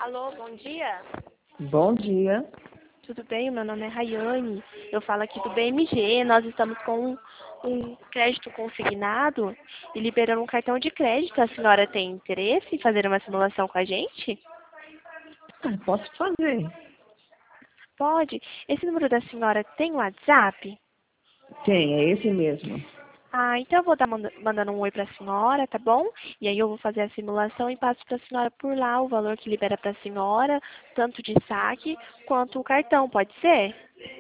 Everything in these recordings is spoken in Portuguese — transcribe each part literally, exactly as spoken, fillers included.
Alô, bom dia. Bom dia. Tudo bem? Meu nome é Rayane. Eu falo aqui do B M G. Nós estamos com um, um crédito consignado e liberando um cartão de crédito. A senhora tem interesse em fazer uma simulação com a gente? Ah, posso fazer. Pode. Esse número da senhora tem WhatsApp? Tem, é esse mesmo. Ah, então eu vou estar manda- mandando um oi para a senhora, tá bom? E aí eu vou fazer a simulação e passo para a senhora por lá o valor que libera para a senhora, tanto de saque quanto o cartão, pode ser?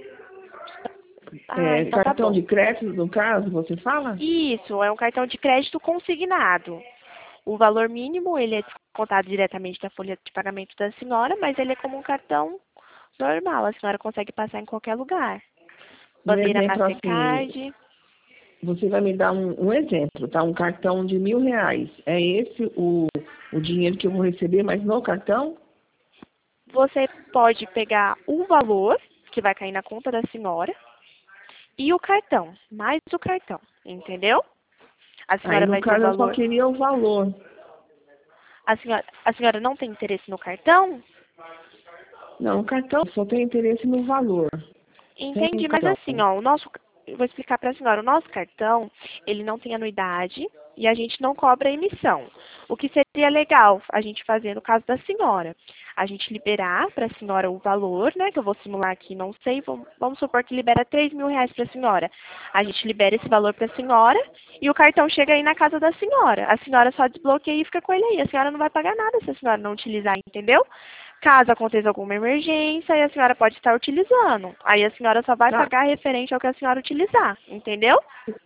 Ah, É, então tá cartão bom. de crédito, no caso, você fala? Isso, é um cartão de crédito consignado. O valor mínimo, ele é descontado diretamente da folha de pagamento da senhora, mas ele é como um cartão normal. A senhora consegue passar em qualquer lugar. Um Bandeira exemplo assim, Mastercard. você vai me dar um, um exemplo, tá? Um cartão de mil reais. É esse o, o dinheiro que eu vou receber, mas no cartão? Você pode pegar o valor que vai cair na conta da senhora e o cartão, mais o cartão, entendeu? A Aí, senhora no vai ter o caso, eu só valor. queria o valor. A senhora, a senhora não tem interesse no cartão? Não, o cartão só tem interesse no valor. Sem o Entendi, mas cartão. assim, ó, o nosso, eu vou explicar para a senhora, o nosso cartão, ele não tem anuidade e a gente não cobra emissão. O que seria legal a gente fazer no caso da senhora? A gente liberar para a senhora o valor, né, que eu vou simular aqui, não sei, vamos, vamos supor que libera três mil reais para a senhora. A gente libera esse valor para a senhora e o cartão chega aí na casa da senhora. A senhora só desbloqueia e fica com ele aí. A senhora não vai pagar nada se a senhora não utilizar, entendeu? Caso aconteça alguma emergência, aí a senhora pode estar utilizando. Aí a senhora só vai Tá. pagar referente ao que a senhora utilizar, entendeu?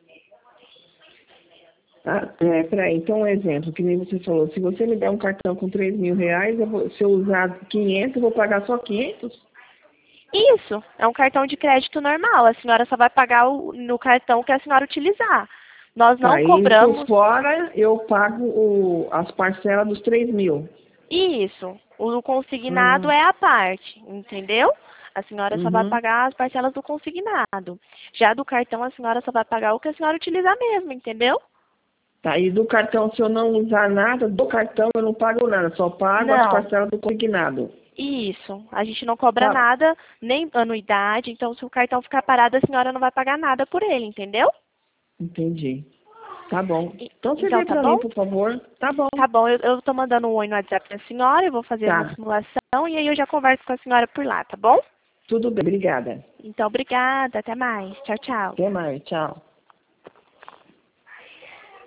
Ah, é, peraí, então um exemplo, que nem você falou, se você me der um cartão com três mil reais, eu vou- se eu usar quinhentos, eu vou pagar só quinhentos? Isso, é um cartão de crédito normal. A senhora só vai pagar o- no cartão que a senhora utilizar. Nós não Aí, por cobramos fora, eu pago o, as parcelas dos três mil. isso. O consignado Hum, é a parte, entendeu? A senhora só vai uhum. pagar as parcelas do consignado. Já do cartão, a senhora só vai pagar o que a senhora utilizar mesmo, entendeu? Tá, e do cartão, se eu não usar nada, do cartão eu não pago nada, só pago as Não. parcelas do consignado. Isso, a gente não cobra Tá, nada, nem anuidade, então se o cartão ficar parado, a senhora não vai pagar nada por ele, entendeu? entendi. Tá bom. E- Então você então vê tá pra mim, bom? por favor. Tá bom. Tá bom, eu, eu tô mandando um oi no WhatsApp da senhora, eu vou fazer uma Tá, simulação e aí eu já converso com a senhora por lá, tá bom? tudo bem, obrigada. Então, obrigada, até mais. Tchau, tchau. Até mais, tchau.